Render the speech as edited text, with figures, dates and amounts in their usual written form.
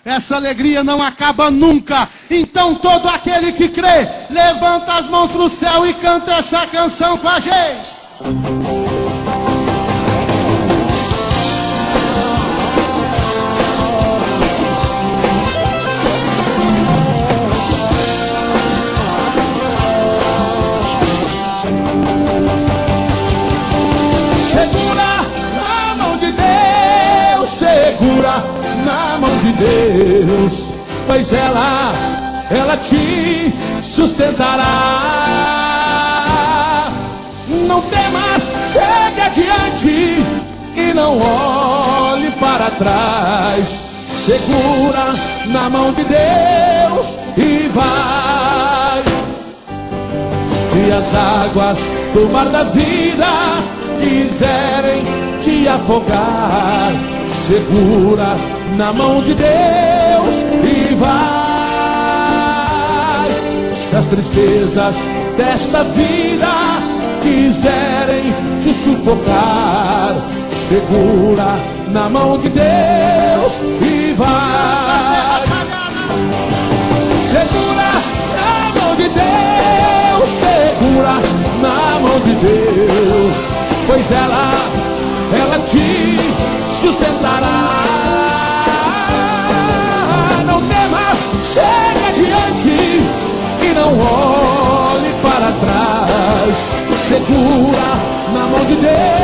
Essa alegria não acaba nunca. Então todo aquele que crê, levanta as mãos pro céu e canta essa canção com a gente. Segura na mão de Deus, segura na mão de Deus, pois ela te sustentará. Não temas, segue adiante e não olhe para trás. Segura na mão de Deus e vai. Se as águas do mar da vida quiserem te afogar, segura na mão de Deus e vai. Se as tristezas desta vida quiserem te sufocar, segura na mão de Deus e vai. Segura na mão de Deus, segura na mão de Deus, pois ela te sustentará. Não temas, segue adiante e não olhe para trás. Segura na mão de Deus